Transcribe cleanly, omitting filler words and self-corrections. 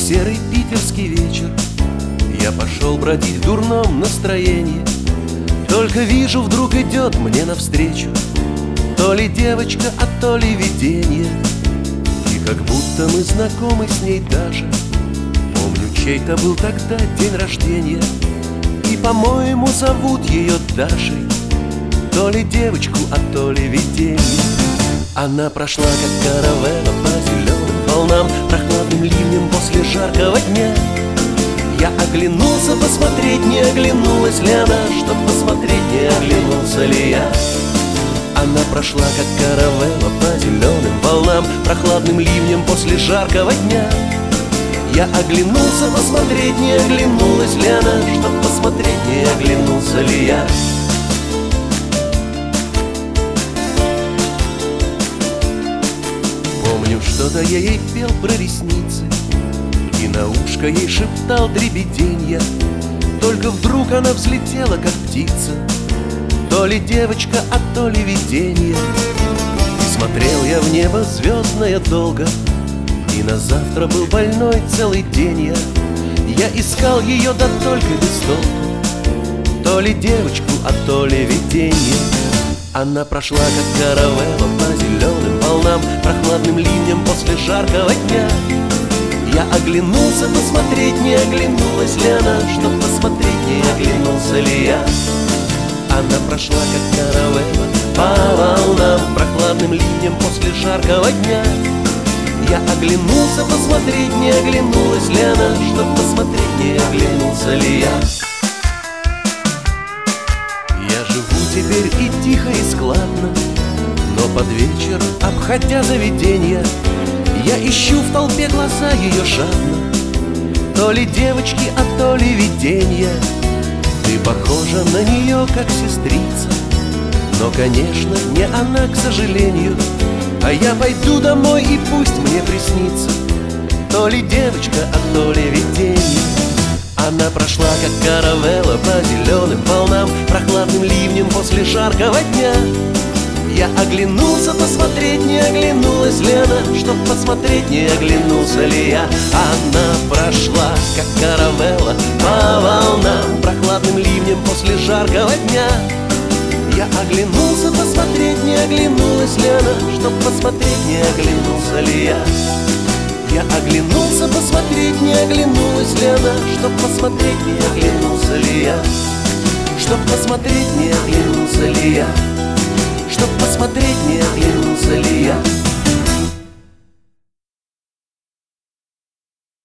серый питерский вечер. Я пошел бродить в дурном настроении. Только вижу, вдруг идет мне навстречу то ли девочка, а то ли видение. И как будто мы знакомы с ней даже. Помню, чей-то был тогда день рождения. И, по-моему, зовут ее Дашей. То ли девочку, а то ли видение. Она прошла, как каравелла, по зеленым волнам, прохладным ливнем после жаркого дня. Я оглянулся посмотреть, не оглянулась ли она, чтоб посмотреть, не оглянулся ли я. Она прошла, как каравелла, по зеленым волнам, прохладным ливнем после жаркого дня. Я оглянулся посмотреть, не оглянулась ли она, чтоб посмотреть, не оглянулся ли я. Помню, что-то я ей пел про ресницы, и на ушко ей шептал дребеденья. Только вдруг она взлетела, как птица, то ли девочка, а то ли видение. И смотрел я в небо звездное долго, и на завтра был больной целый день я. Я искал ее, да только без толку, то ли девочку, а то ли видение. Она прошла, как каравелла, по зеленым волнам, прохладным ливнем после жаркого дня. Я оглянулся посмотреть, не оглянулась ли она, чтоб посмотреть, не оглянулся ли я. Она прошла, как каравелла, по волнам, прохладным ливнем после жаркого дня. Я оглянулся посмотреть, не оглянулась ли она, чтоб посмотреть, не оглянулся ли я. Я живу теперь и тихо, и складно, но под вечер, обходя заведенья, я ищу в толпе глаза ее жадно, то ли девочки, а то ли виденья. Ты похожа на нее, как сестрица, но, конечно, не она, к сожалению. А я пойду домой, и пусть мне приснится то ли девочка, а то ли видение. Она прошла, как каравелла, по зеленым волнам, прохладным ливнем после жаркого дня. Я оглянулся посмотреть, не оглянулась ли она, чтоб посмотреть, не оглянулся ли я. Она прошла, как каравелла, по волнам, прохладным ливнем после жаркого дня. Я оглянулся посмотреть, не оглянулась ли она, чтоб посмотреть, не оглянулся ли я. Я оглянулся посмотреть, не оглянулась ли она, чтоб посмотреть, не оглянулся ли я. Чтоб посмотреть, не оглянулся ли я. Чтоб посмотреть, не оглянулся ли я.